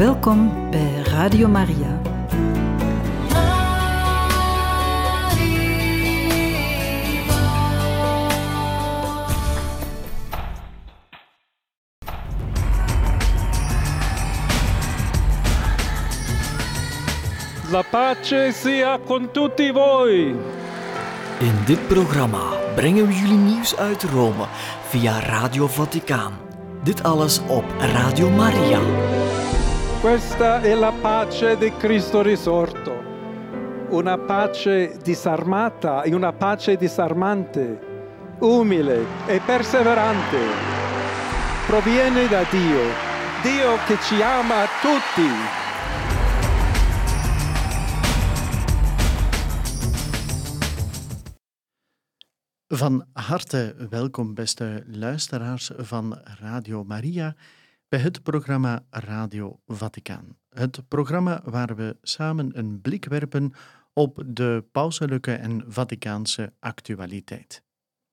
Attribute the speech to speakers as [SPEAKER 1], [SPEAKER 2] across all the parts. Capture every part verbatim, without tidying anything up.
[SPEAKER 1] Welkom bij Radio Maria.
[SPEAKER 2] La pace sia con tutti voi.
[SPEAKER 3] In dit programma brengen we jullie nieuws uit Rome via Radio Vaticaan. Dit alles op Radio Maria.
[SPEAKER 2] Questa è la pace di Cristo risorto. Una pace disarmata e una pace disarmante, umile e perseverante. Proviene da Dio, Dio che ci ama tutti.
[SPEAKER 4] Van harte welkom, beste luisteraars van Radio Maria, bij het programma Radio Vaticaan. Het programma waar we samen een blik werpen op de pauselijke en Vaticaanse actualiteit.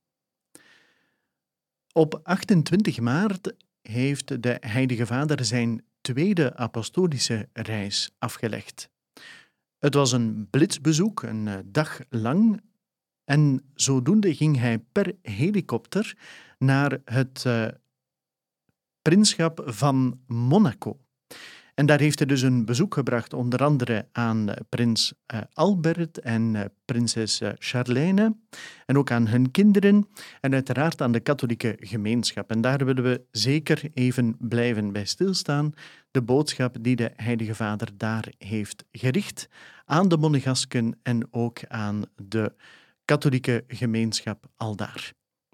[SPEAKER 4] Op achtentwintig maart heeft de Heilige Vader zijn tweede apostolische reis afgelegd. Het was een blitsbezoek, een dag lang. En zodoende ging hij per helikopter naar het uh, prinsschap van Monaco. En daar heeft hij dus een bezoek gebracht, onder andere aan uh, prins uh, Albert en uh, prinses uh, Charlène. En ook aan hun kinderen en uiteraard aan de katholieke gemeenschap. En daar willen we zeker even blijven bij stilstaan. De boodschap die de Heilige Vader daar heeft gericht aan de monegasken en ook aan de katholieke gemeenschap aldaar.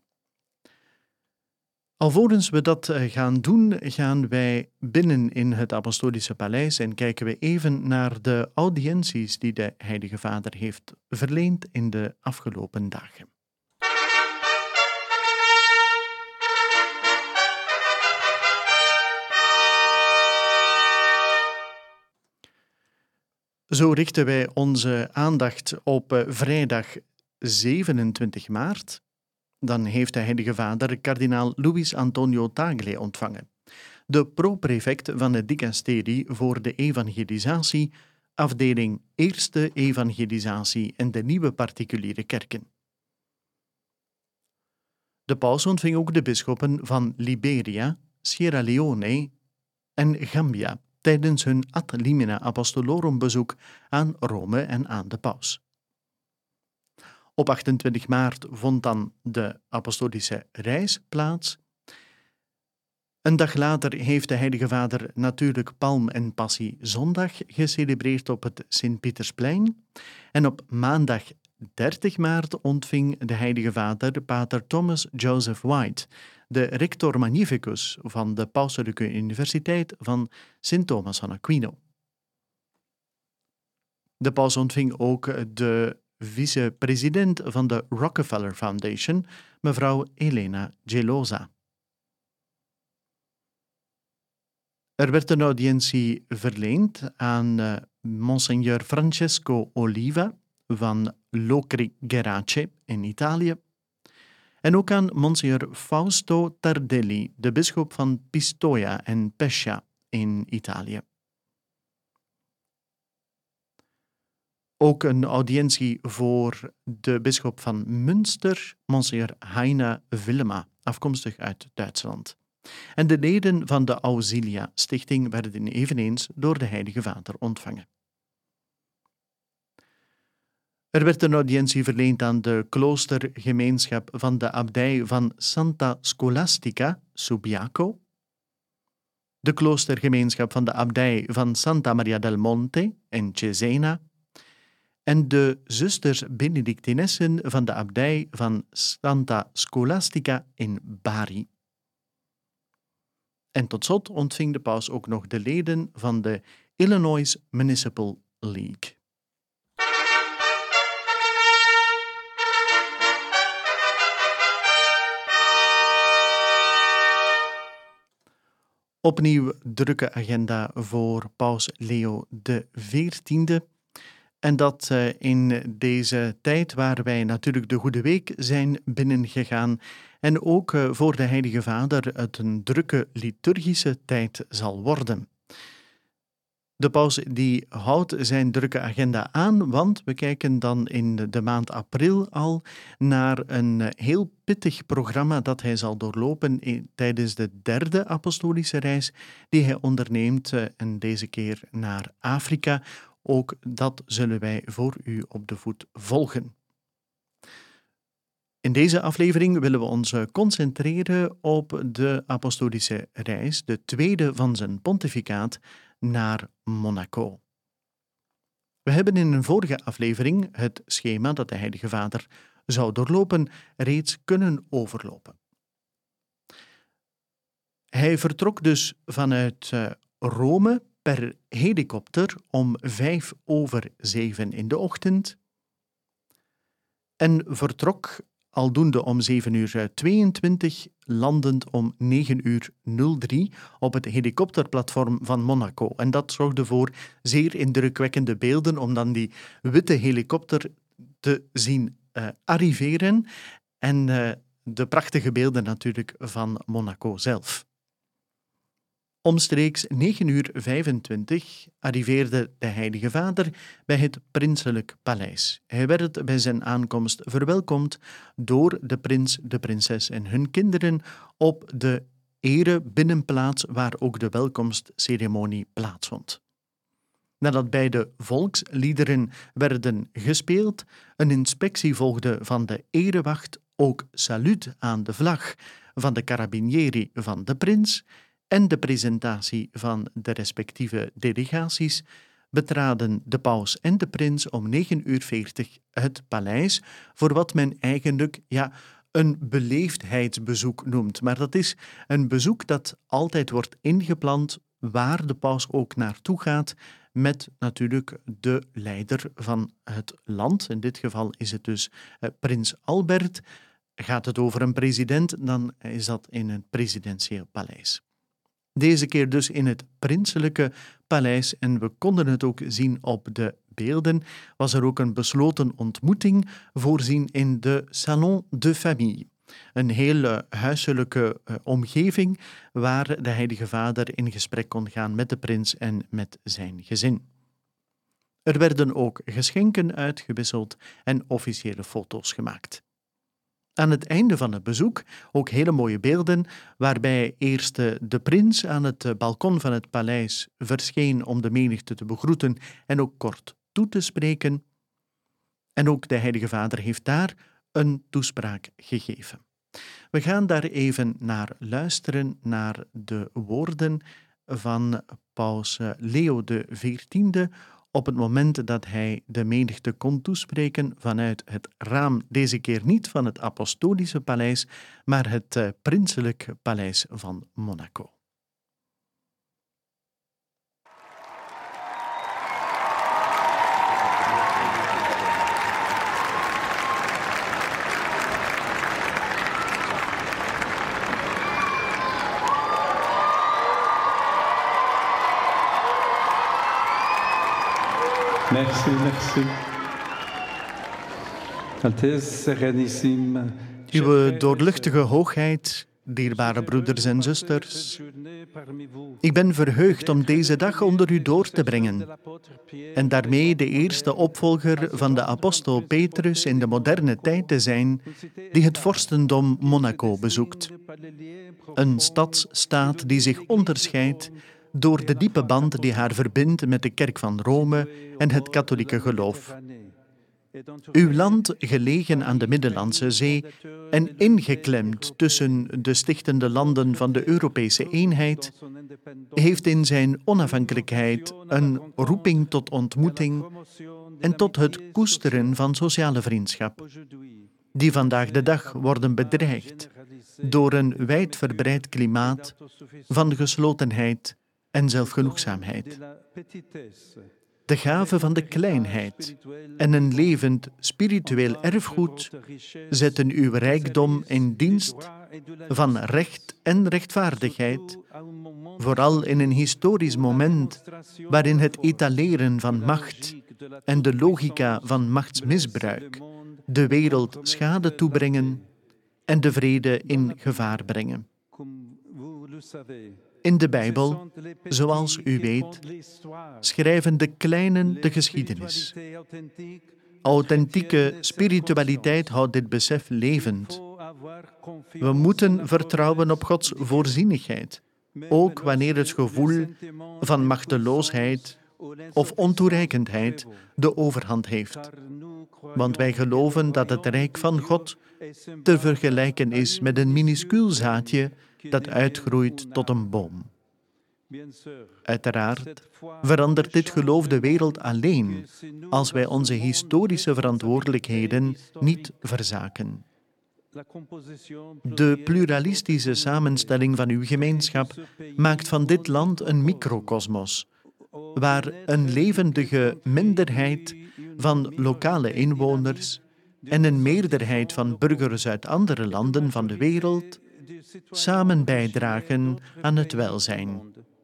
[SPEAKER 4] Alvorens we dat gaan doen, gaan wij binnen in het Apostolische Paleis en kijken we even naar de audiënties die de Heilige Vader heeft verleend in de afgelopen dagen. Zo richten wij onze aandacht op vrijdag zevenentwintig maart, dan heeft de Heilige Vader kardinaal Luis Antonio Tagle ontvangen, de pro-prefect van het dicasterie voor de evangelisatie, afdeling Eerste Evangelisatie en de nieuwe particuliere kerken. De paus ontving ook de bisschoppen van Liberia, Sierra Leone en Gambia tijdens hun ad limina apostolorum bezoek aan Rome en aan de paus. Op achtentwintig maart vond dan de apostolische reis plaats. Een dag later heeft de Heilige Vader natuurlijk Palm- en Passiezondag gecelebreerd op het Sint-Pietersplein. En op maandag dertig maart ontving de Heilige Vader pater Thomas Joseph White, de rector magnificus van de Pauselijke Universiteit van Sint Thomas van Aquino. De paus ontving ook de vice-president van de Rockefeller Foundation, mevrouw Elena Gelosa. Er werd een audiëntie verleend aan uh, Monsignor Francesco Oliva van Locri Gerace in Italië en ook aan Monsignor Fausto Tardelli, de bisschop van Pistoia en Pescia in Italië. Ook een audiëntie voor de bisschop van Münster, Monsignor Heiner Willema, afkomstig uit Duitsland. En de leden van de Auxilia Stichting werden eveneens door de Heilige Vader ontvangen. Er werd een audiëntie verleend aan de kloostergemeenschap van de abdij van Santa Scholastica, Subiaco, de kloostergemeenschap van de abdij van Santa Maria del Monte in Cesena, en de zusters Benedictinessen van de abdij van Santa Scholastica in Bari. En tot slot ontving de paus ook nog de leden van de Illinois Municipal League. Opnieuw drukke agenda voor paus Leo de veertiende. En dat uh, in deze tijd waar wij natuurlijk de Goede Week zijn binnengegaan en ook uh, voor de Heilige Vader het een drukke liturgische tijd zal worden. De paus die houdt zijn drukke agenda aan, want we kijken dan in de maand april al naar een heel pittig programma dat hij zal doorlopen in, tijdens de derde apostolische reis die hij onderneemt, en deze keer naar Afrika. Ook dat zullen wij voor u op de voet volgen. In deze aflevering willen we ons concentreren op de apostolische reis, de tweede van zijn pontificaat, naar Monaco. We hebben in een vorige aflevering het schema dat de Heilige Vader zou doorlopen reeds kunnen overlopen. Hij vertrok dus vanuit Rome per helikopter om vijf over zeven in de ochtend en vertrok aldoende om zeven uur tweeëntwintig, landend om negen uur nul drie op het helikopterplatform van Monaco. En dat zorgde voor zeer indrukwekkende beelden om dan die witte helikopter te zien uh, arriveren en uh, de prachtige beelden natuurlijk van Monaco zelf. Omstreeks negen uur vijfentwintig arriveerde de Heilige Vader bij het prinselijk paleis. Hij werd bij zijn aankomst verwelkomd door de prins, de prinses en hun kinderen op de erebinnenplaats waar ook de welkomstceremonie plaatsvond. Nadat beide volksliederen werden gespeeld, een inspectie volgde van de erewacht, ook saluut aan de vlag van de carabinieri van de prins en de presentatie van de respectieve delegaties, betraden de paus en de prins om negen uur veertig het paleis voor wat men eigenlijk ja, een beleefdheidsbezoek noemt. Maar dat is een bezoek dat altijd wordt ingepland waar de paus ook naartoe gaat, met natuurlijk de leider van het land. In dit geval is het dus eh, prins Albert. Gaat het over een president, dan is dat in een presidentieel paleis. Deze keer dus in het prinselijke paleis, en we konden het ook zien op de beelden, was er ook een besloten ontmoeting voorzien in de Salon de Famille. Een hele huiselijke uh, omgeving waar de Heilige Vader in gesprek kon gaan met de prins en met zijn gezin. Er werden ook geschenken uitgewisseld en officiële foto's gemaakt. Aan het einde van het bezoek ook hele mooie beelden, waarbij eerst de prins aan het balkon van het paleis verscheen om de menigte te begroeten en ook kort toe te spreken. En ook de Heilige Vader heeft daar een toespraak gegeven. We gaan daar even naar luisteren, naar de woorden van paus Leo de veertiende, op het moment dat hij de menigte kon toespreken vanuit het raam, deze keer niet van het apostolische paleis, maar het uh, prinselijk paleis van Monaco.
[SPEAKER 2] Merci, merci. Altesse Serenissime.
[SPEAKER 4] Uw doorluchtige hoogheid, dierbare broeders en zusters, ik ben verheugd om deze dag onder u door te brengen en daarmee de eerste opvolger van de apostel Petrus in de moderne tijd te zijn die het vorstendom Monaco bezoekt. Een stadsstaat die zich onderscheidt door de diepe band die haar verbindt met de Kerk van Rome en het katholieke geloof. Uw land, gelegen aan de Middellandse Zee en ingeklemd tussen de stichtende landen van de Europese eenheid, heeft in zijn onafhankelijkheid een roeping tot ontmoeting en tot het koesteren van sociale vriendschap, die vandaag de dag worden bedreigd door een wijdverbreid klimaat van geslotenheid en zelfgenoegzaamheid. De gave van de kleinheid en een levend spiritueel erfgoed zetten uw rijkdom in dienst van recht en rechtvaardigheid, vooral in een historisch moment waarin het etaleren van macht en de logica van machtsmisbruik de wereld schade toebrengen en de vrede in gevaar brengen. In de Bijbel, zoals u weet, schrijven de kleinen de geschiedenis. Authentieke spiritualiteit houdt dit besef levend. We moeten vertrouwen op Gods voorzienigheid, ook wanneer het gevoel van machteloosheid of ontoereikendheid de overhand heeft. Want wij geloven dat het rijk van God te vergelijken is met een minuscuul zaadje dat uitgroeit tot een boom. Uiteraard verandert dit geloof de wereld alleen als wij onze historische verantwoordelijkheden niet verzaken. De pluralistische samenstelling van uw gemeenschap maakt van dit land een microcosmos, waar een levendige minderheid van lokale inwoners en een meerderheid van burgers uit andere landen van de wereld samen bijdragen aan het welzijn.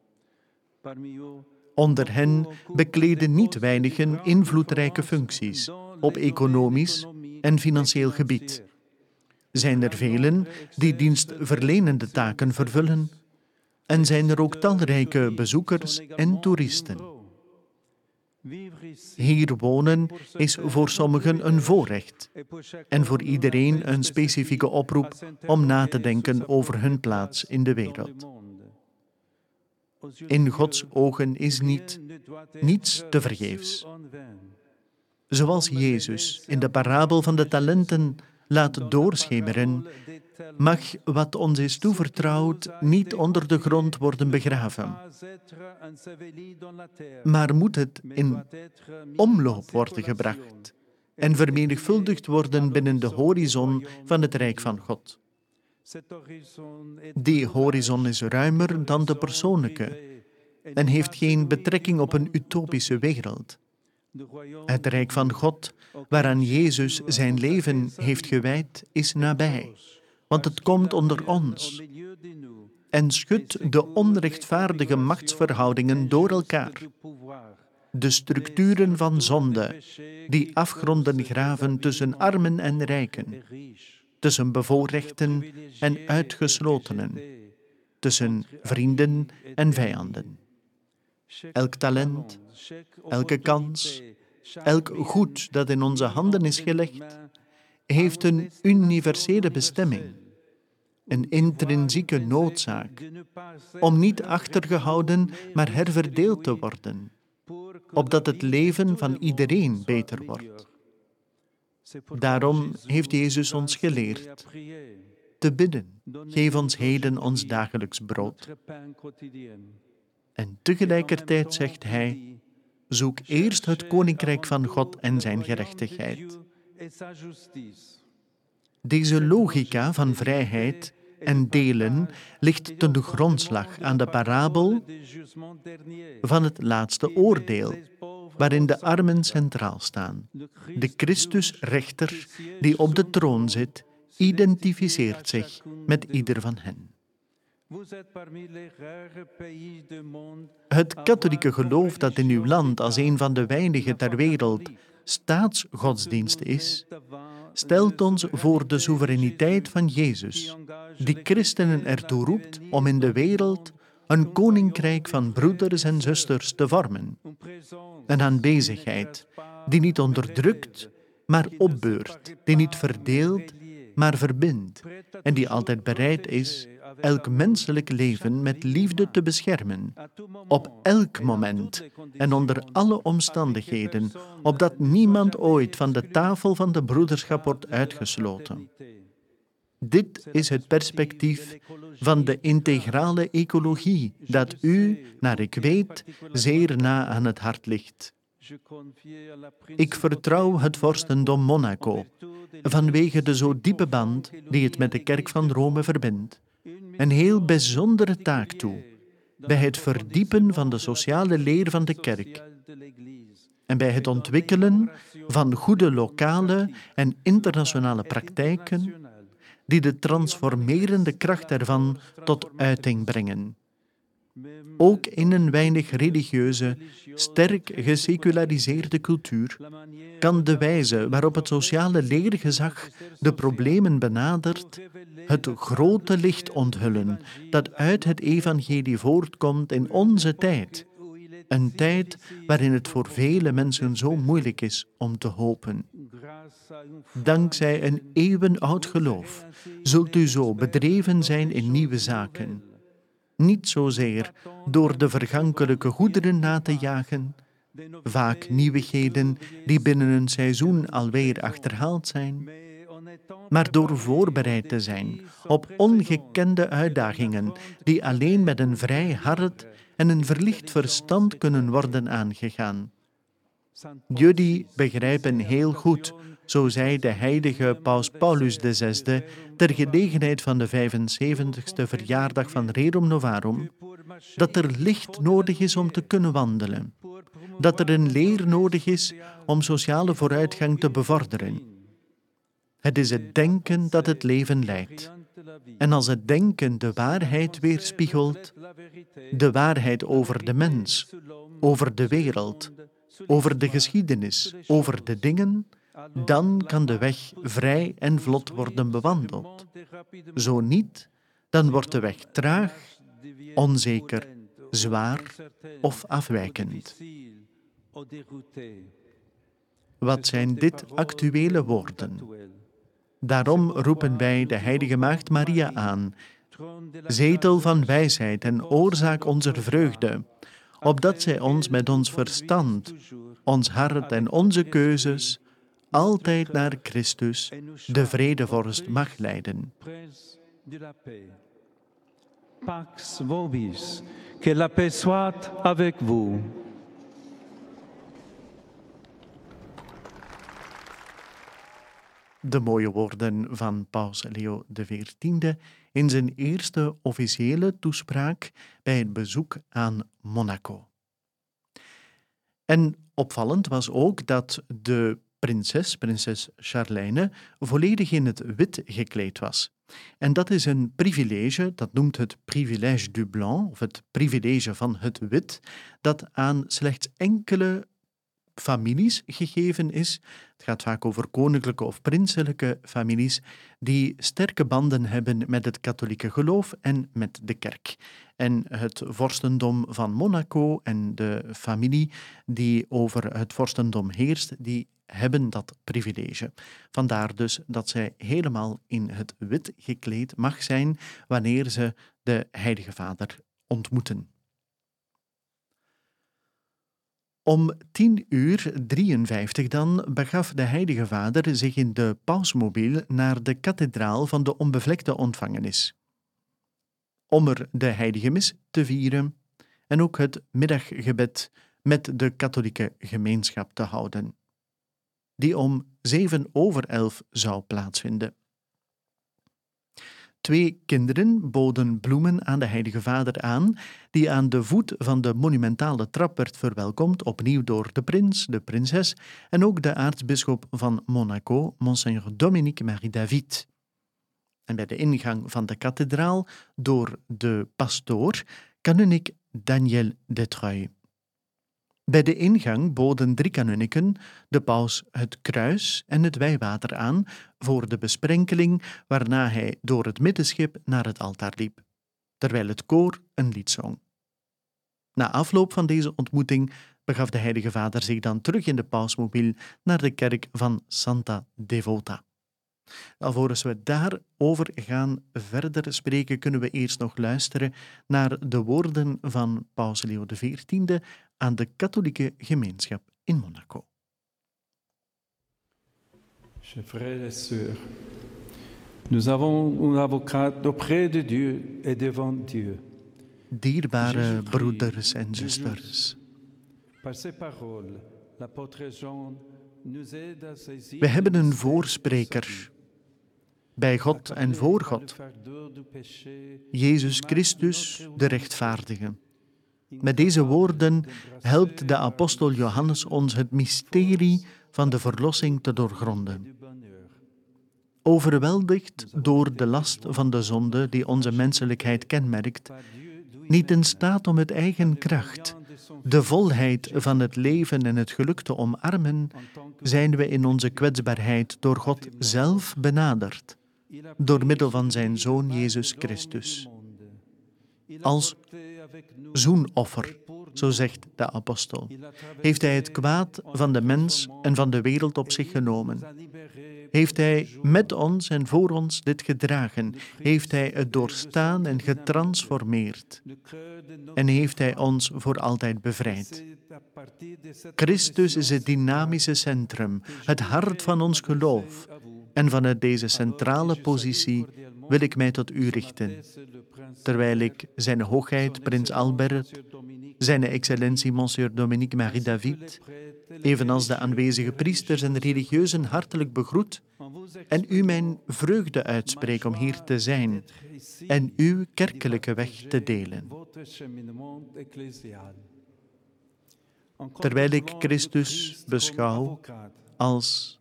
[SPEAKER 4] Onder hen bekleden niet weinigen invloedrijke functies op economisch en financieel gebied. Zijn er velen die dienstverlenende taken vervullen en zijn er ook talrijke bezoekers en toeristen. Hier wonen is voor sommigen een voorrecht en voor iedereen een specifieke oproep om na te denken over hun plaats in de wereld. In Gods ogen is niet, niets tevergeefs. Zoals Jezus in de parabel van de talenten laat doorschemeren, mag wat ons is toevertrouwd niet onder de grond worden begraven, maar moet het in omloop worden gebracht en vermenigvuldigd worden binnen de horizon van het Rijk van God. Die horizon is ruimer dan de persoonlijke en heeft geen betrekking op een utopische wereld. Het Rijk van God, waaraan Jezus zijn leven heeft gewijd, is nabij, want het komt onder ons en schudt de onrechtvaardige machtsverhoudingen door elkaar. De structuren van zonde, die afgronden graven tussen armen en rijken, tussen bevoorrechten en uitgeslotenen, tussen vrienden en vijanden. Elk talent, elke kans, elk goed dat in onze handen is gelegd, heeft een universele bestemming, een intrinsieke noodzaak, om niet achtergehouden, maar herverdeeld te worden, opdat het leven van iedereen beter wordt. Daarom heeft Jezus ons geleerd te bidden, geef ons heden ons dagelijks brood. En tegelijkertijd zegt hij, zoek eerst het koninkrijk van God en zijn gerechtigheid. Deze logica van vrijheid en delen ligt ten grondslag aan de parabel van het laatste oordeel, waarin de armen centraal staan. De Christus-rechter die op de troon zit, identificeert zich met ieder van hen. Het katholieke geloof dat in uw land als een van de weinigen ter wereld staatsgodsdienst is, stelt ons voor de soevereiniteit van Jezus, die christenen ertoe roept om in de wereld een koninkrijk van broeders en zusters te vormen. Een aanwezigheid die niet onderdrukt, maar opbeurt, die niet verdeelt, maar verbindt en die altijd bereid is elk menselijk leven met liefde te beschermen, op elk moment en onder alle omstandigheden, opdat niemand ooit van de tafel van de broederschap wordt uitgesloten. Dit is het perspectief van de integrale ecologie dat u, naar ik weet, zeer na aan het hart ligt. Ik vertrouw het vorstendom Monaco, vanwege de zo diepe band die het met de Kerk van Rome verbindt, een heel bijzondere taak toe bij het verdiepen van de sociale leer van de Kerk en bij het ontwikkelen van goede lokale en internationale praktijken die de transformerende kracht ervan tot uiting brengen. Ook in een weinig religieuze, sterk geseculariseerde cultuur kan de wijze waarop het sociale leergezag de problemen benadert het grote licht onthullen dat uit het evangelie voortkomt in onze tijd. Een tijd waarin het voor vele mensen zo moeilijk is om te hopen. Dankzij een eeuwenoud geloof zult u zo bedreven zijn in nieuwe zaken. Niet zozeer door de vergankelijke goederen na te jagen, vaak nieuwigheden die binnen een seizoen alweer achterhaald zijn, maar door voorbereid te zijn op ongekende uitdagingen die alleen met een vrij hart en een verlicht verstand kunnen worden aangegaan. Jullie begrijpen heel goed, zo zei de heilige paus Paulus de Zesde ter gelegenheid van de vijfenzeventigste verjaardag van Rerum Novarum, dat er licht nodig is om te kunnen wandelen, dat er een leer nodig is om sociale vooruitgang te bevorderen. Het is het denken dat het leven leidt. En als het denken de waarheid weerspiegelt, de waarheid over de mens, over de wereld, over de geschiedenis, over de dingen, dan kan de weg vrij en vlot worden bewandeld. Zo niet, dan wordt de weg traag, onzeker, zwaar of afwijkend. Wat zijn dit actuele woorden? Daarom roepen wij de heilige maagd Maria aan, zetel van wijsheid en oorzaak onze vreugde, opdat zij ons met ons verstand, ons hart en onze keuzes altijd naar Christus, de vredevorst, mag leiden.
[SPEAKER 2] Pax vobis, que la paix soit avec vous.
[SPEAKER 4] De mooie woorden van paus Leo de veertiende in zijn eerste officiële toespraak bij het bezoek aan Monaco. En opvallend was ook dat de prinses, prinses Charlène, volledig in het wit gekleed was. En dat is een privilege, dat noemt het privilège du blanc, of het privilege van het wit, dat aan slechts enkele families gegeven is. Het gaat vaak over koninklijke of prinselijke families die sterke banden hebben met het katholieke geloof en met de kerk. En het vorstendom van Monaco en de familie die over het vorstendom heerst, die hebben dat privilege. Vandaar dus dat zij helemaal in het wit gekleed mag zijn wanneer ze de Heilige Vader ontmoeten. Om tien uur drieënvijftig dan begaf de Heilige Vader zich in de pausmobiel naar de kathedraal van de Onbevlekte Ontvangenis, om er de heilige mis te vieren en ook het middaggebed met de katholieke gemeenschap te houden, die om zeven over elf zou plaatsvinden. Twee kinderen boden bloemen aan de Heilige Vader aan, die aan de voet van de monumentale trap werd verwelkomd, opnieuw door de prins, de prinses en ook de aartsbisschop van Monaco, Monseigneur Dominique Marie David. En bij de ingang van de kathedraal door de pastoor, kanunnik Daniel Detreuil. Bij de ingang boden drie kanunniken de paus het kruis en het wijwater aan voor de besprenkeling, waarna hij door het middenschip naar het altaar liep, terwijl het koor een lied zong. Na afloop van deze ontmoeting begaf de Heilige Vader zich dan terug in de pausmobiel naar de kerk van Santa Devota. Alvorens we daarover gaan verder spreken, kunnen we eerst nog luisteren naar de woorden van paus Leo de veertiende aan de katholieke gemeenschap in Monaco.
[SPEAKER 2] Chers frères et sœurs, nous avons un avocat auprès de Dieu et devant Dieu.
[SPEAKER 4] Dierbare broeders en zusters,
[SPEAKER 2] Par ses paroles, l'apôtre Jean nous aide à saisir.
[SPEAKER 4] we hebben een voorspreker bij God en voor God, Jezus Christus, de rechtvaardige. Met deze woorden helpt de apostel Johannes ons het mysterie van de verlossing te doorgronden. Overweldigd door de last van de zonde die onze menselijkheid kenmerkt, niet in staat om met eigen kracht de volheid van het leven en het geluk te omarmen, zijn we in onze kwetsbaarheid door God zelf benaderd, door middel van zijn Zoon Jezus Christus. Als zoenoffer, zo zegt de apostel, heeft hij het kwaad van de mens en van de wereld op zich genomen. Heeft hij met ons en voor ons dit gedragen, heeft hij het doorstaan en getransformeerd. En heeft hij ons voor altijd bevrijd. Christus is het dynamische centrum, het hart van ons geloof. En vanuit deze centrale positie wil ik mij tot u richten, terwijl ik zijn hoogheid prins Albert, zijn excellentie monsieur Dominique Marie David, evenals de aanwezige priesters en religieuzen hartelijk begroet en u mijn vreugde uitspreek om hier te zijn en uw kerkelijke weg te delen. Terwijl ik Christus beschouw als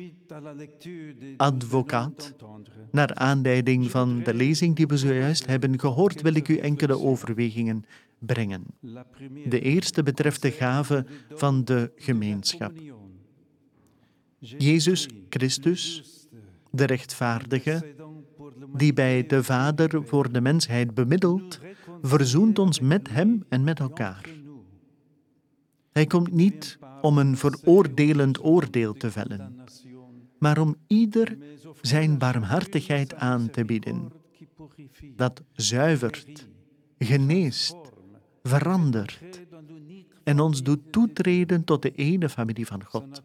[SPEAKER 4] advocaat, naar aanleiding van de lezing die we zojuist hebben gehoord, wil ik u enkele overwegingen brengen. De eerste betreft de gave van de gemeenschap. Jezus Christus, de rechtvaardige, die bij de Vader voor de mensheid bemiddelt, verzoent ons met hem en met elkaar. Hij komt niet om een veroordelend oordeel te vellen, maar om ieder zijn barmhartigheid aan te bieden, dat zuivert, geneest, verandert en ons doet toetreden tot de ene familie van God.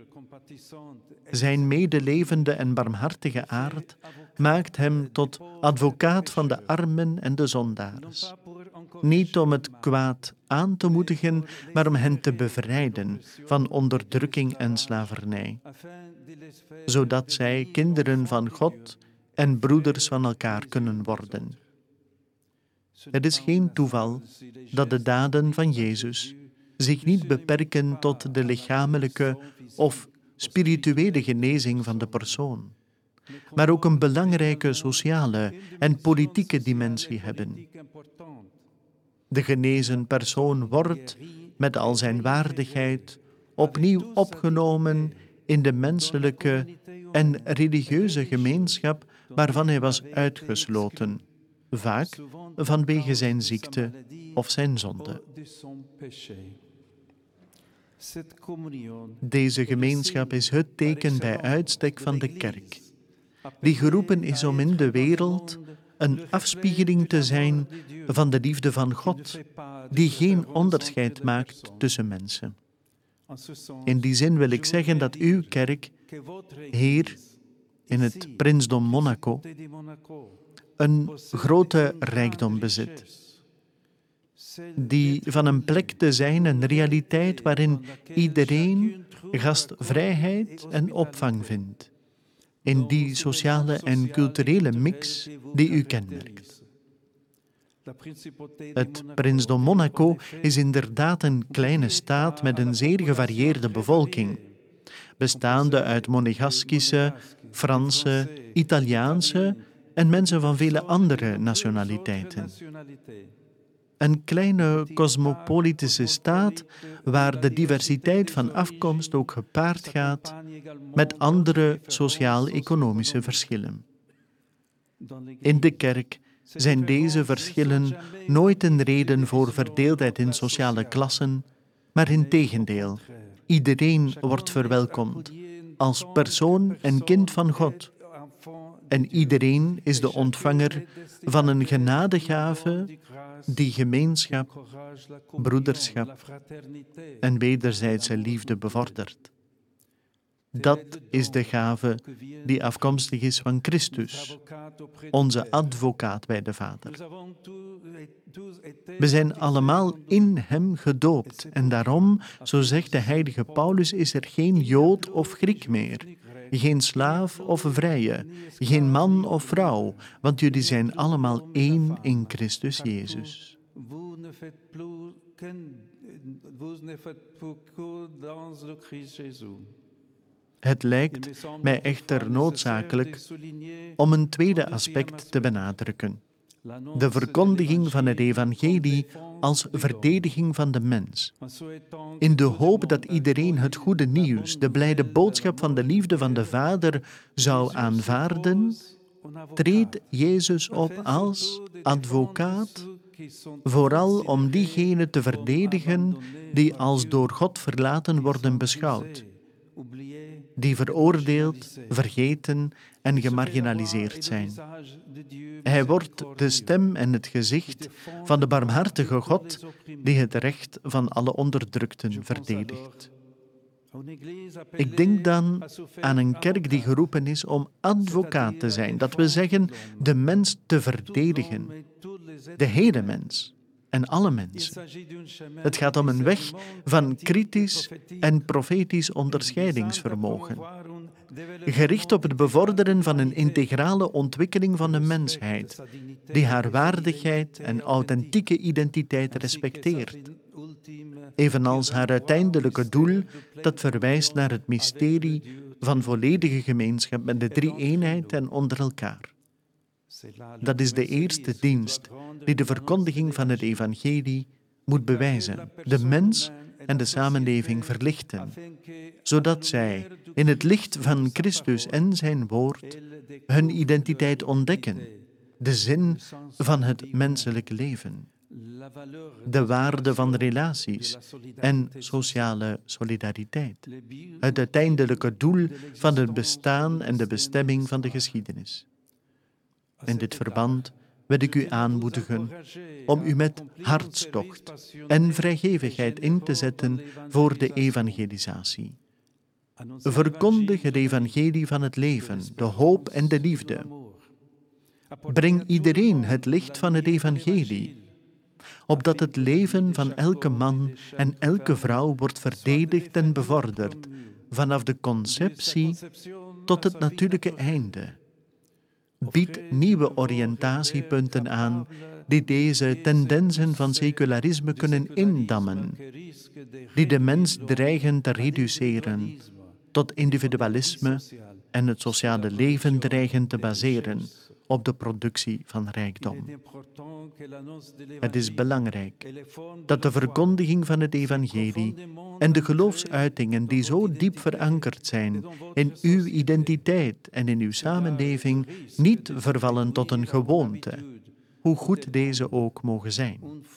[SPEAKER 4] Zijn medelevende en barmhartige aard maakt hem tot advocaat van de armen en de zondaars. Niet om het kwaad aan te moedigen, maar om hen te bevrijden van onderdrukking en slavernij, zodat zij kinderen van God en broeders van elkaar kunnen worden. Het is geen toeval dat de daden van Jezus zich niet beperken tot de lichamelijke of spirituele genezing van de persoon, maar ook een belangrijke sociale en politieke dimensie hebben. De genezen persoon wordt, met al zijn waardigheid, opnieuw opgenomen in de menselijke en religieuze gemeenschap waarvan hij was uitgesloten, vaak vanwege zijn ziekte of zijn zonde. Deze gemeenschap is het teken bij uitstek van de kerk, die geroepen is om in de wereld een afspiegeling te zijn van de liefde van God, die geen onderscheid maakt tussen mensen. In die zin wil ik zeggen dat uw kerk, hier in het prinsdom Monaco, een grote rijkdom bezit, die van een plek te zijn een realiteit waarin iedereen gastvrijheid en opvang vindt, in die sociale en culturele mix die u kenmerkt. Het prinsdom Monaco is inderdaad een kleine staat met een zeer gevarieerde bevolking, bestaande uit Monegaskische, Franse, Italiaanse en mensen van vele andere nationaliteiten. Een kleine cosmopolitische staat waar de diversiteit van afkomst ook gepaard gaat met andere sociaal-economische verschillen. In de kerk zijn deze verschillen nooit een reden voor verdeeldheid in sociale klassen, maar integendeel, iedereen wordt verwelkomd als persoon en kind van God. En iedereen is de ontvanger van een genadegave die gemeenschap, broederschap en wederzijdse liefde bevordert. Dat is de gave die afkomstig is van Christus, onze advocaat bij de Vader. We zijn allemaal in hem gedoopt en daarom, zo zegt de heilige Paulus, is er geen Jood of Griek meer, geen slaaf of vrije, geen man of vrouw, want jullie zijn allemaal één in Christus Jezus. Het lijkt mij echter noodzakelijk om een tweede aspect te benadrukken. De verkondiging van het evangelie als verdediging van de mens. In de hoop dat iedereen het goede nieuws, de blijde boodschap van de liefde van de Vader, zou aanvaarden, treedt Jezus op als advocaat, vooral om diegenen te verdedigen die als door God verlaten worden beschouwd, die veroordeeld, vergeten en gemarginaliseerd zijn. Hij wordt de stem en het gezicht van de barmhartige God die het recht van alle onderdrukten verdedigt. Ik denk dan aan een kerk die geroepen is om advocaat te zijn, dat wil zeggen de mens te verdedigen, de hele mens en alle mensen. Het gaat om een weg van kritisch en profetisch onderscheidingsvermogen, gericht op het bevorderen van een integrale ontwikkeling van de mensheid, die haar waardigheid en authentieke identiteit respecteert, evenals haar uiteindelijke doel dat verwijst naar het mysterie van volledige gemeenschap met de drie-eenheid en onder elkaar. Dat is de eerste dienst die de verkondiging van het evangelie moet bewijzen, de mens en de samenleving verlichten, zodat zij in het licht van Christus en zijn woord hun identiteit ontdekken, de zin van het menselijk leven, de waarde van relaties en sociale solidariteit, het uiteindelijke doel van het bestaan en de bestemming van de geschiedenis. In dit verband wil ik u aanmoedigen om u met hartstocht en vrijgevigheid in te zetten voor de evangelisatie. Verkondig het evangelie van het leven, de hoop en de liefde. Breng iedereen het licht van het evangelie, opdat het leven van elke man en elke vrouw wordt verdedigd en bevorderd, vanaf de conceptie tot het natuurlijke einde. Biedt nieuwe oriëntatiepunten aan die deze tendensen van secularisme kunnen indammen, die de mens dreigen te reduceren tot individualisme en het sociale leven dreigen te baseren op de productie van rijkdom. Het is belangrijk dat de verkondiging van het evangelie en de geloofsuitingen die zo diep verankerd zijn in uw identiteit en in uw samenleving niet vervallen tot een gewoonte, hoe goed deze ook mogen zijn.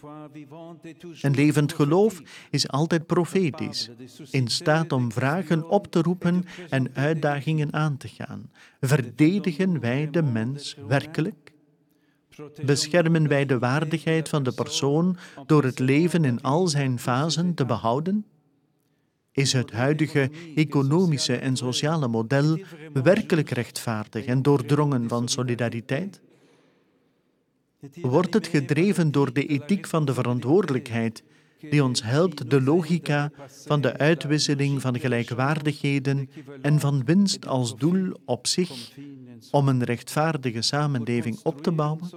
[SPEAKER 4] Een levend geloof is altijd profetisch, in staat om vragen op te roepen en uitdagingen aan te gaan. Verdedigen wij de mens werkelijk? Beschermen wij de waardigheid van de persoon door het leven in al zijn fasen te behouden? Is het huidige economische en sociale model werkelijk rechtvaardig en doordrongen van solidariteit? Wordt het gedreven door de ethiek van de verantwoordelijkheid, die ons helpt de logica van de uitwisseling van gelijkwaardigheden en van winst als doel op zich om een rechtvaardige samenleving op te bouwen?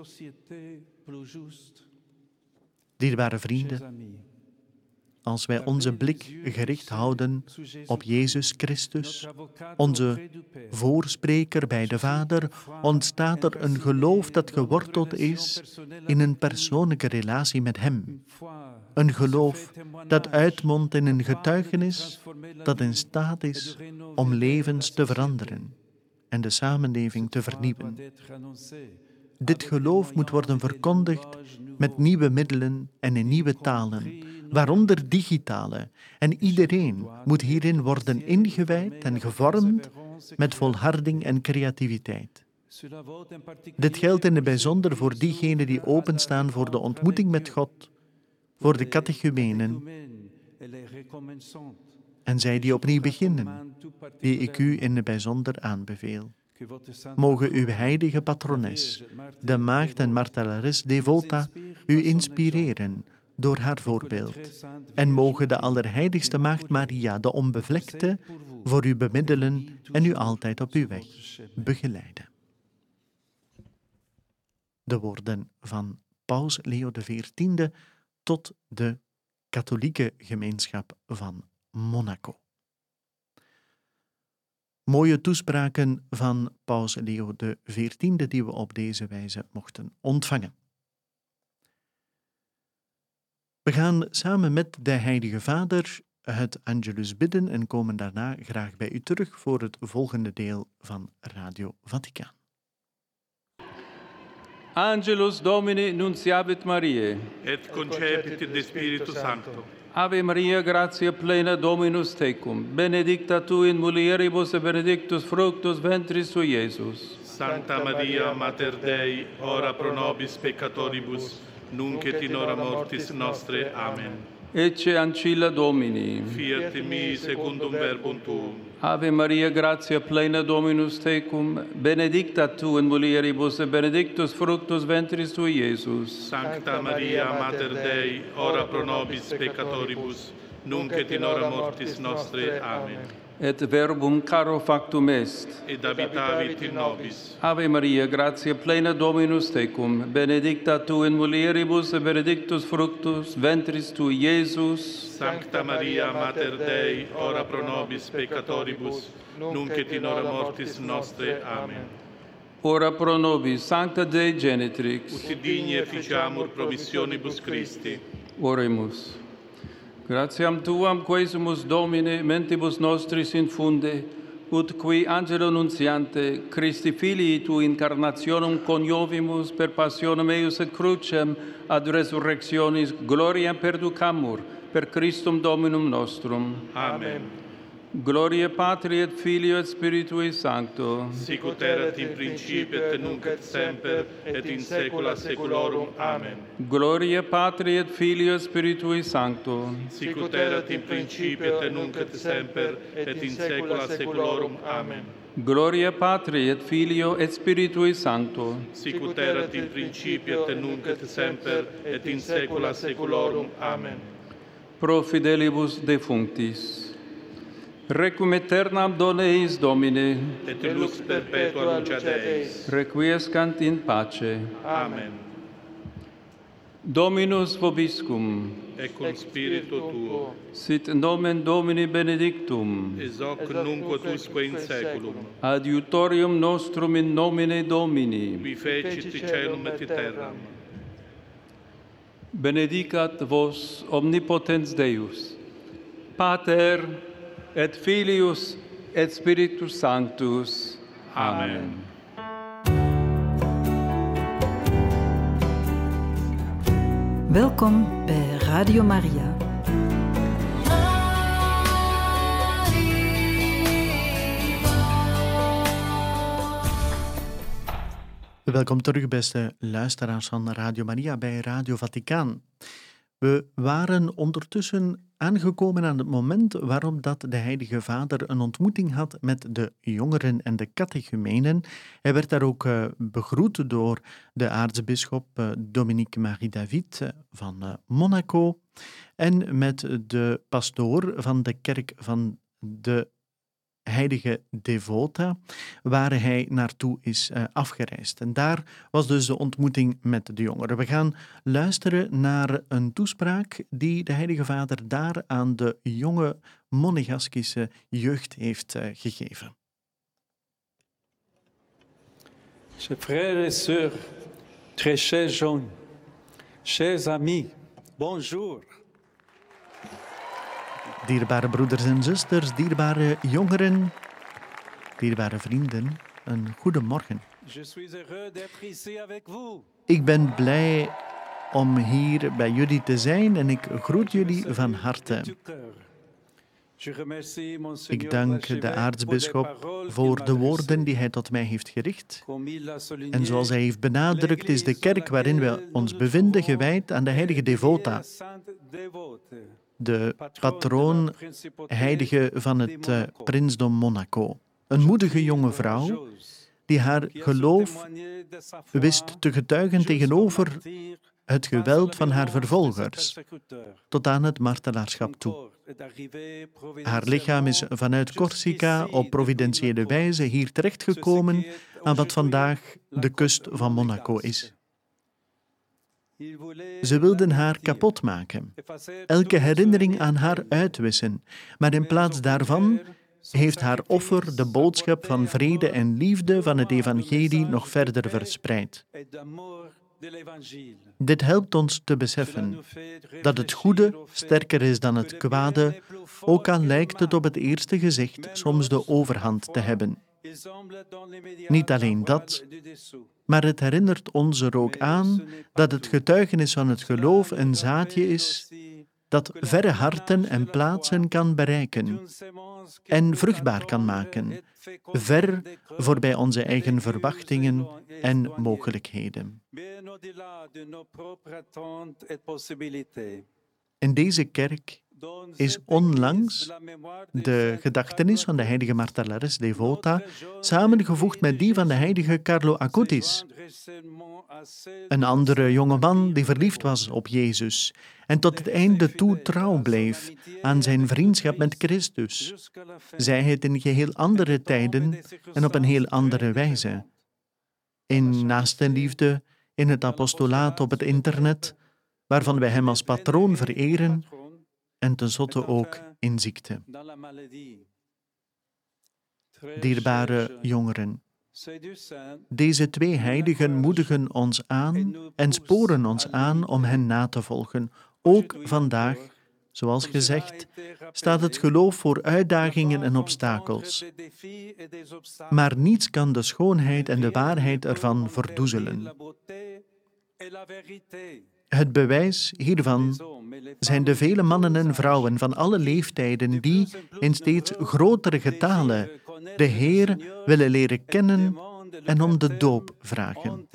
[SPEAKER 4] Dierbare vrienden, als wij onze blik gericht houden op Jezus Christus, onze voorspreker bij de Vader, ontstaat er een geloof dat geworteld is in een persoonlijke relatie met Hem. Een geloof dat uitmondt in een getuigenis dat in staat is om levens te veranderen en de samenleving te vernieuwen. Dit geloof moet worden verkondigd met nieuwe middelen en in nieuwe talen, waaronder digitale, en iedereen moet hierin worden ingewijd en gevormd met volharding en creativiteit. Dit geldt in het bijzonder voor diegenen die openstaan voor de ontmoeting met God, voor de catechumenen en zij die opnieuw beginnen, die ik u in het bijzonder aanbeveel. Mogen uw heilige patrones, de maagd en martelares Devota, u inspireren door haar voorbeeld. En mogen de Allerheiligste Maagd Maria, de onbevlekte, voor u bemiddelen en u altijd op uw weg begeleiden. De woorden van Paus Leo de veertiende tot de katholieke gemeenschap van Monaco. mooie toespraken van Paus Leo de veertiende die we op deze wijze mochten ontvangen. We gaan samen met de Heilige Vader het Angelus bidden en komen daarna graag bij u terug voor het volgende deel van Radio Vaticaan.
[SPEAKER 2] Angelus Domini nunciavit Mariae.
[SPEAKER 5] Et concepit de Spiritu Sancto.
[SPEAKER 2] Ave Maria, gratia plena, Dominus tecum, benedicta tu in mulieribus et benedictus fructus ventris tui, Iesus.
[SPEAKER 5] Sancta Maria, Mater Dei, ora pro nobis peccatoribus, nunc et in hora mortis nostre. Amen.
[SPEAKER 2] Ecce ancilla Domini.
[SPEAKER 5] Fiat mi secundum verbum tuum.
[SPEAKER 2] Ave Maria, gratia plena, Dominus tecum, benedicta tu in mulieribus et benedictus fructus ventris tui, Iesus.
[SPEAKER 5] Sancta Maria, Mater Dei, ora pro nobis peccatoribus, nunc et in hora mortis nostre. Amen.
[SPEAKER 2] Et verbum caro factum est.
[SPEAKER 5] Et habitavit in nobis.
[SPEAKER 2] Ave Maria, gratia plena, Dominus tecum, benedicta tu in mulieribus et benedictus fructus ventris tui, Iesus.
[SPEAKER 5] Sancta Maria, Mater Dei, ora pro nobis peccatoribus, nunc et in hora mortis nostre. Amen.
[SPEAKER 2] Ora pro nobis, Sancta Dei Genitrix.
[SPEAKER 5] Ut digni efficiamur promissionibus Christi.
[SPEAKER 2] Oremus. Gratiam Tuam, quesumus Domine, mentibus nostris infunde, ut qui angelo nuntiante, Christi Filii tu incarnationem coniovimus per passionem eius et crucem ad resurrectionis gloriam perducamur, per Christum Dominum nostrum.
[SPEAKER 5] Amen.
[SPEAKER 2] Gloria Patri et Filio et Spiritui Sancto.
[SPEAKER 5] Sic ut erat in principio et nunc et semper et in saecula saeculorum. Amen.
[SPEAKER 2] Gloria Patri et Filio et Spiritui Sancto.
[SPEAKER 5] Sic ut erat in principio et nunc et semper et in saecula saeculorum. Amen.
[SPEAKER 2] Gloria Patri et Filio et Spiritui Sancto.
[SPEAKER 5] Sic ut erat in principio et nunc et semper et in saecula saeculorum. Amen.
[SPEAKER 2] Pro fidelibus defunctis. Requiem aeternam dona eis Domine.
[SPEAKER 5] Et lux perpetua luceat eis.
[SPEAKER 2] Requiescant in pace.
[SPEAKER 5] Amen.
[SPEAKER 2] Dominus vobiscum.
[SPEAKER 5] Et cum spiritu tuo.
[SPEAKER 2] Sit nomen Domini benedictum.
[SPEAKER 5] Ex hoc nunc et usque in saeculum.
[SPEAKER 2] Adiutorium nostrum in nomine Domini.
[SPEAKER 5] Qui fecit caelum et terram.
[SPEAKER 2] Benedicat vos omnipotens Deus, Pater et Filius et Spiritus Sanctus. Amen.
[SPEAKER 1] Welkom bij Radio Maria.
[SPEAKER 4] Welkom terug, beste luisteraars van Radio Maria bij Radio Vaticaan. We waren ondertussen aangekomen aan het moment waarop dat de Heilige Vader een ontmoeting had met de jongeren en de catechumenen. Hij werd daar ook uh, begroet door de aartsbisschop uh, Dominique Marie David uh, van uh, Monaco en met de pastoor van de kerk van de Heilige Devota, waar hij naartoe is uh, afgereisd. En daar was dus de ontmoeting met de jongeren. We gaan luisteren naar een toespraak die de Heilige Vader daar aan de jonge monegaskische jeugd heeft uh, gegeven.
[SPEAKER 2] Chers frères et sœurs, très chers jeunes, chers amis, bonjour.
[SPEAKER 4] Dierbare broeders en zusters, dierbare jongeren, dierbare vrienden, een goede morgen. Ik ben blij om hier bij jullie te zijn en ik groet jullie van harte. Ik dank de aartsbisschop voor de woorden die hij tot mij heeft gericht. En zoals hij heeft benadrukt, is de kerk waarin we ons bevinden gewijd aan de heilige Devota, de patroon heilige van het uh, prinsdom Monaco. Een moedige jonge vrouw die haar geloof wist te getuigen tegenover het geweld van haar vervolgers, tot aan het martelaarschap toe. Haar lichaam is vanuit Corsica op providentiële wijze hier terechtgekomen aan wat vandaag de kust van Monaco is. Ze wilden haar kapot maken, elke herinnering aan haar uitwissen, maar in plaats daarvan heeft haar offer de boodschap van vrede en liefde van het evangelie nog verder verspreid. Dit helpt ons te beseffen dat het goede sterker is dan het kwade, ook al lijkt het op het eerste gezicht soms de overhand te hebben. Niet alleen dat, maar het herinnert ons er ook aan dat het getuigenis van het geloof een zaadje is dat verre harten en plaatsen kan bereiken en vruchtbaar kan maken, ver voorbij onze eigen verwachtingen en mogelijkheden. In deze kerk is onlangs de gedachtenis van de heilige Martha Lares Devota samengevoegd met die van de heilige Carlo Acutis, een andere jonge man die verliefd was op Jezus en tot het einde toe trouw bleef aan zijn vriendschap met Christus. Zij het in geheel andere tijden en op een heel andere wijze. In naastenliefde, in het apostolaat op het internet, waarvan wij hem als patroon vereren, en tenslotte ook in ziekte. Dierbare jongeren, deze twee heiligen moedigen ons aan en sporen ons aan om hen na te volgen. Ook vandaag, zoals gezegd, staat het geloof voor uitdagingen en obstakels. Maar niets kan de schoonheid en de waarheid ervan verdoezelen. Het bewijs hiervan zijn de vele mannen en vrouwen van alle leeftijden die in steeds grotere getalen de Heer willen leren kennen en om de doop vragen.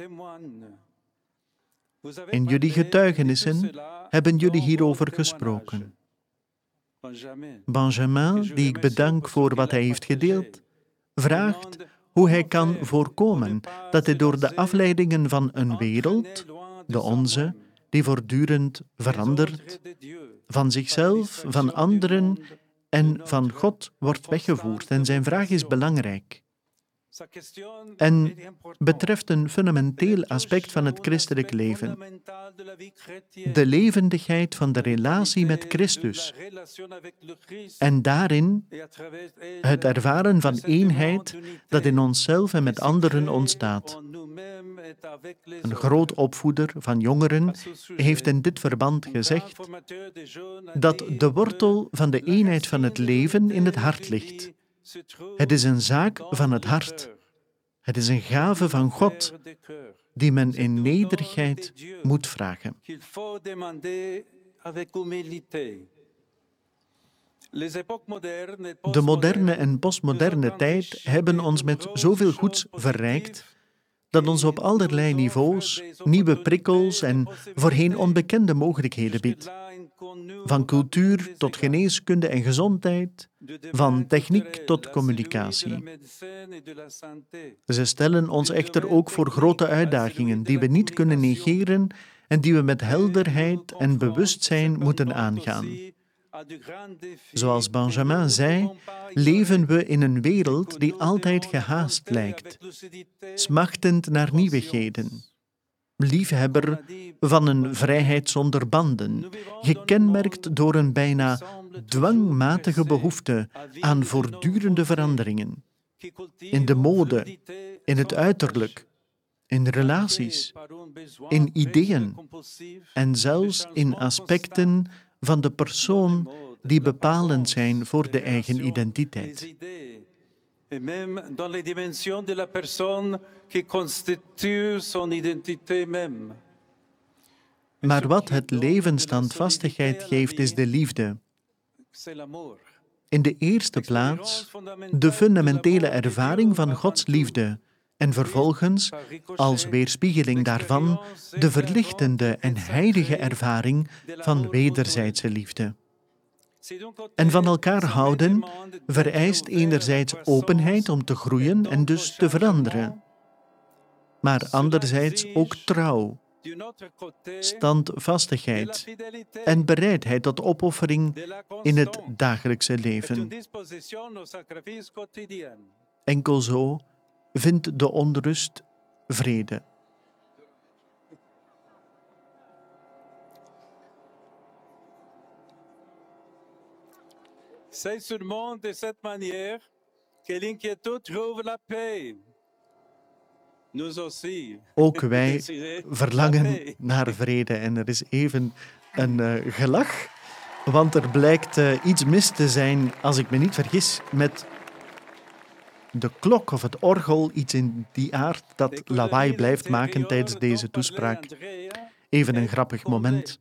[SPEAKER 4] In jullie getuigenissen hebben jullie hierover gesproken. Benjamin, die ik bedank voor wat hij heeft gedeeld, vraagt hoe hij kan voorkomen dat hij door de afleidingen van een wereld, de onze, die voortdurend verandert, van zichzelf, van anderen en van God wordt weggevoerd. En zijn vraag is belangrijk en betreft een fundamenteel aspect van het christelijk leven. De levendigheid van de relatie met Christus. En daarin het ervaren van eenheid dat in onszelf en met anderen ontstaat. Een groot opvoeder van jongeren heeft in dit verband gezegd dat de wortel van de eenheid van het leven in het hart ligt. Het is een zaak van het hart. Het is een gave van God die men in nederigheid moet vragen. De moderne en postmoderne tijd hebben ons met zoveel goeds verrijkt dat ons op allerlei niveaus nieuwe prikkels en voorheen onbekende mogelijkheden biedt. Van cultuur tot geneeskunde en gezondheid, van techniek tot communicatie. Ze stellen ons echter ook voor grote uitdagingen die we niet kunnen negeren en die we met helderheid en bewustzijn moeten aangaan. Zoals Benjamin zei, leven we in een wereld die altijd gehaast lijkt, smachtend naar nieuwigheden. Liefhebber van een vrijheid zonder banden, gekenmerkt door een bijna dwangmatige behoefte aan voortdurende veranderingen. In de mode, in het uiterlijk, in relaties, in ideeën en zelfs in aspecten van de persoon die bepalend zijn voor de eigen identiteit.
[SPEAKER 6] Et même dans les dimensions de la personne qui constitue son identité même.
[SPEAKER 4] Maar wat het leven standvastigheid geeft, is de liefde. In de eerste plaats de fundamentele ervaring van Gods liefde en vervolgens, als weerspiegeling daarvan, de verlichtende en heilige ervaring van wederzijdse liefde. En van elkaar houden vereist enerzijds openheid om te groeien en dus te veranderen, maar anderzijds ook trouw, standvastigheid en bereidheid tot opoffering in het dagelijkse leven. Enkel zo vindt de onrust vrede.
[SPEAKER 6] C'est seulement de cette manière que l'inquiétude trouve la paix. Nous aussi.
[SPEAKER 4] Ook wij verlangen naar vrede. En er is even een uh, gelach, want er blijkt uh, iets mis te zijn, als ik me niet vergis, met de klok of het orgel, iets in die aard dat lawaai blijft maken tijdens deze toespraak. Even een grappig moment.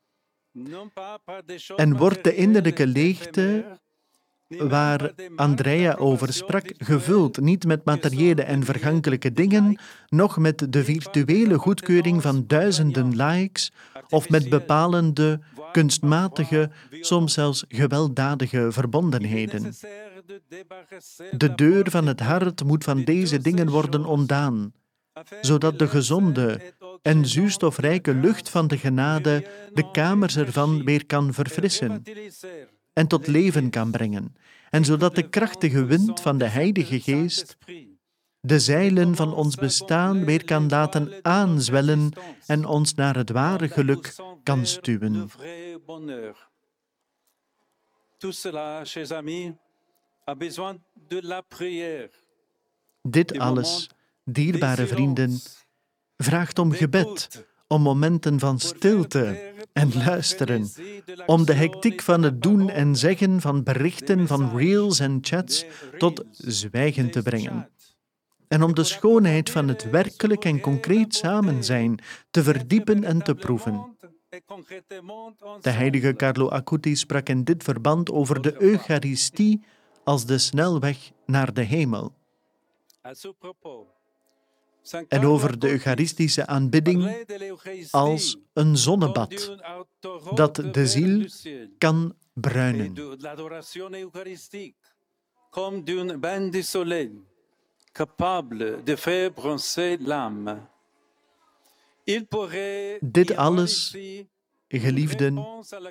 [SPEAKER 4] En wordt de innerlijke leegte waar Andrea over sprak gevuld, niet met materiële en vergankelijke dingen, noch met de virtuele goedkeuring van duizenden likes of met bepalende, kunstmatige, soms zelfs gewelddadige verbondenheden. De deur van het hart moet van deze dingen worden ontdaan, zodat de gezonde en zuurstofrijke lucht van de genade de kamers ervan weer kan verfrissen en tot leven kan brengen, en zodat de krachtige wind van de Heilige Geest de zeilen van ons bestaan weer kan laten aanzwellen en ons naar het ware geluk kan stuwen. Dit alles, dierbare vrienden, vraagt om gebed, om momenten van stilte en luisteren, om de hectiek van het doen en zeggen van berichten, van reels en chats tot zwijgen te brengen. En om de schoonheid van het werkelijk en concreet samen zijn te verdiepen en te proeven. De heilige Carlo Acutis sprak in dit verband over de Eucharistie als de snelweg naar de hemel. En over de Eucharistische aanbidding als een zonnebad dat de ziel kan bruinen. Dit alles, geliefden,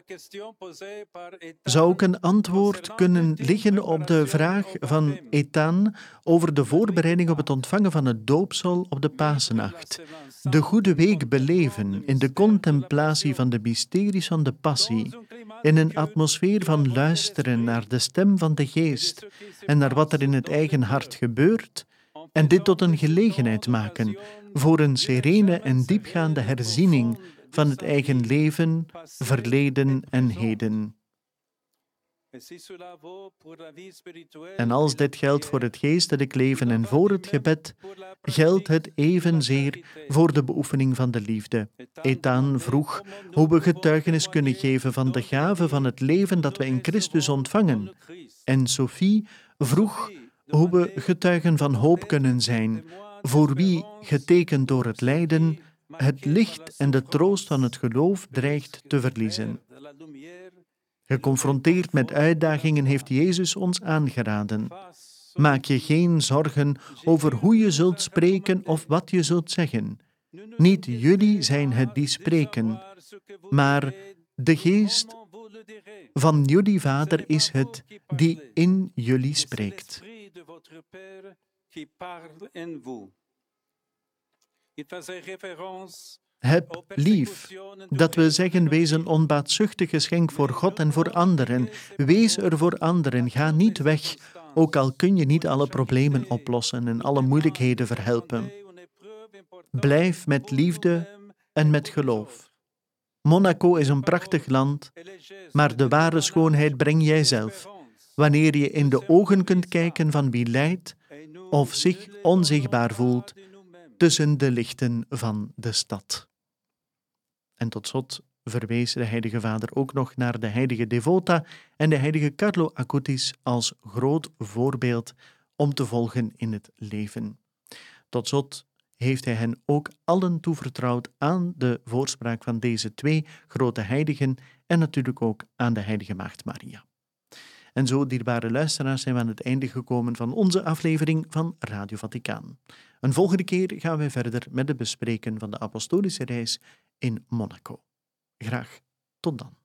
[SPEAKER 4] zou ook een antwoord kunnen liggen op de vraag van Ethan over de voorbereiding op het ontvangen van het doopsel op de Paasnacht. De Goede Week beleven in de contemplatie van de mysteries van de Passie, in een atmosfeer van luisteren naar de stem van de Geest en naar wat er in het eigen hart gebeurt, en dit tot een gelegenheid maken voor een serene en diepgaande herziening van het eigen leven, verleden en heden. En als dit geldt voor het geestelijk leven en voor het gebed, geldt het evenzeer voor de beoefening van de liefde. Ethan vroeg hoe we getuigenis kunnen geven van de gave van het leven dat we in Christus ontvangen. En Sophie vroeg hoe we getuigen van hoop kunnen zijn, voor wie, getekend door het lijden, het licht en de troost van het geloof dreigt te verliezen. Geconfronteerd met uitdagingen heeft Jezus ons aangeraden. Maak je geen zorgen over hoe je zult spreken of wat je zult zeggen. Niet jullie zijn het die spreken, maar de Geest van jullie Vader is het die in jullie spreekt. Heb lief, dat we zeggen, wees een onbaatzuchtig geschenk voor God en voor anderen. Wees er voor anderen, ga niet weg, ook al kun je niet alle problemen oplossen en alle moeilijkheden verhelpen. Blijf met liefde en met geloof. Monaco is een prachtig land, maar de ware schoonheid breng jij zelf, wanneer je in de ogen kunt kijken van wie lijdt of zich onzichtbaar voelt tussen de lichten van de stad. En tot slot verwees de Heilige Vader ook nog naar de heilige Devota en de heilige Carlo Acutis als groot voorbeeld om te volgen in het leven. Tot slot heeft hij hen ook allen toevertrouwd aan de voorspraak van deze twee grote heiligen en natuurlijk ook aan de heilige Maagd Maria. En zo, dierbare luisteraars, zijn we aan het einde gekomen van onze aflevering van Radio Vaticaan. Een volgende keer gaan wij verder met het bespreken van de apostolische reis in Monaco. Graag tot dan.